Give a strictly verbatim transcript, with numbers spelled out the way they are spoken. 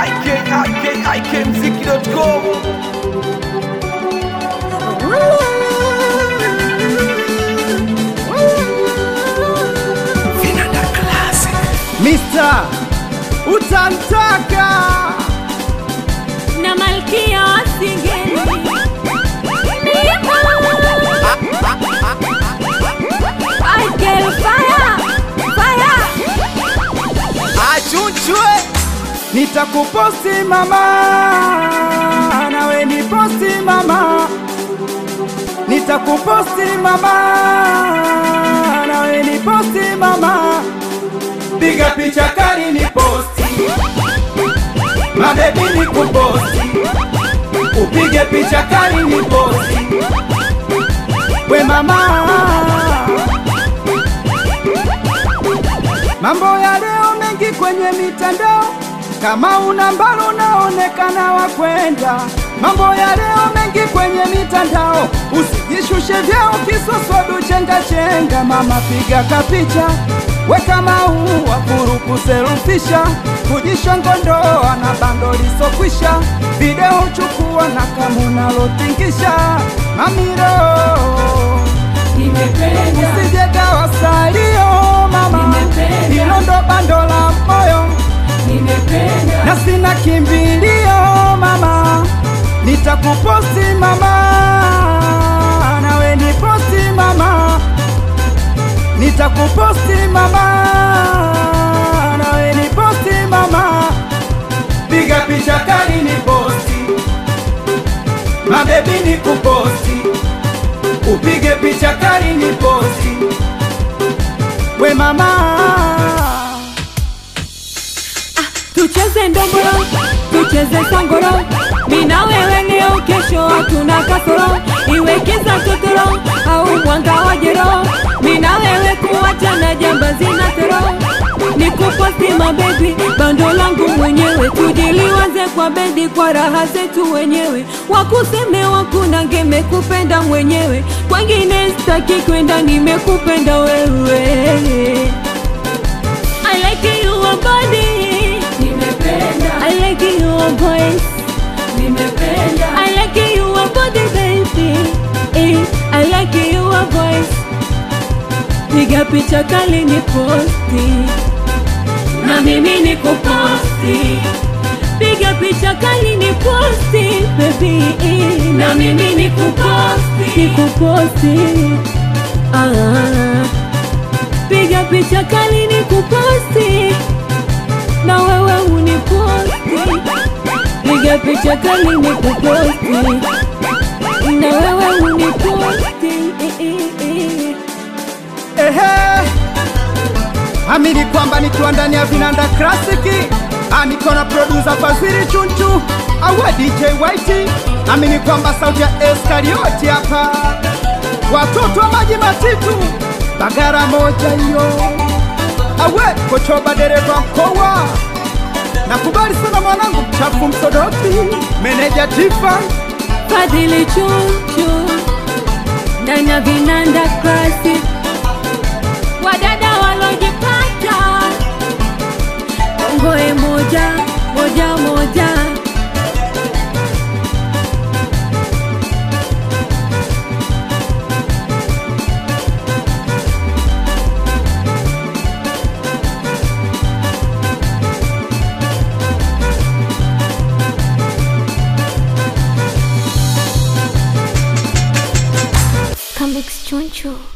I K I K I K mziki dot com. Vinanda Classic. Mister Utantaka na Malkia wa Singeli I get fire, fire Achuchwe nitakuposti mama, nawe ni posti mama. Nitakuposti mama, nawe ni posti mama. Piga picha kali ni posti, mabebi ni kuposti. Upige picha kali ni posti, we mama. Mambo ya leo mengi kwenye mitandao, kama una mbalo unaonekana wakwenda. Mambo ya leo mengi kwenye mitandao, usijishushe vyao kisosodu chenga chenga. Mama piga kapicha, weka maua kuruku selfisha, kujishongondoa na bando lisokwisha. Video chukua na kamuna lotingisha. Mamiro nimependa, usijegawa salio mama, hilo ndo bando la moyo. nimependa Na sina kimbilio mama, nitakuposti mama, nawe ni posti mama. Nitakuposti mama, nawe ni posti mama. Piga picha kali ni posti, mabebi ni kuposti. Upige picha kali ni posti, we mama. tucheze ndomboro, tucheze sangoro. Mina wewe leo kesho hatuna kasoro, iwe kiza totoro au mwanga wa jero. Mina wewe kuachana jambazi na tero, nikuposti mabebi bando langu mwenyewe. Tujiliwaze kwa bedi kwa raha zetu wenyewe, wakuseme wakuna ngeme kupenda mwenyewe. Kwengine sitaki kwenda, nimekupenda wewe. I like your body, nimependa. I like your voice, nimependa. I like your body baby, eh, I like your voice. Piga picha kali ni posti, na mimi ni kuposti. Piga picha kali ni posti baby, eh, na mimi ni kuposti, ni kuposti. Ah, piga picha kali ni kuposti, na wewe uniposti. Piga picha kali ni kuposti, na wewe uniposti. Ehe, amini kwamba nikiwa ndani ya Vinanda Classic, niko na producer Fazili Chunchu awe D J White. Amini kwamba sauti ya Eskarioti hapa, watoto wa maji matitu bagara moja hiyo. Awe Kochoba dereva mkoa, nakubali sana mwanangu mchafu msodoti, meneja Tifa Fadhili Chunchu ndani ya Vinanda Classic. Wadada walojipata ngoe moja moja moja. Comics Chunchu.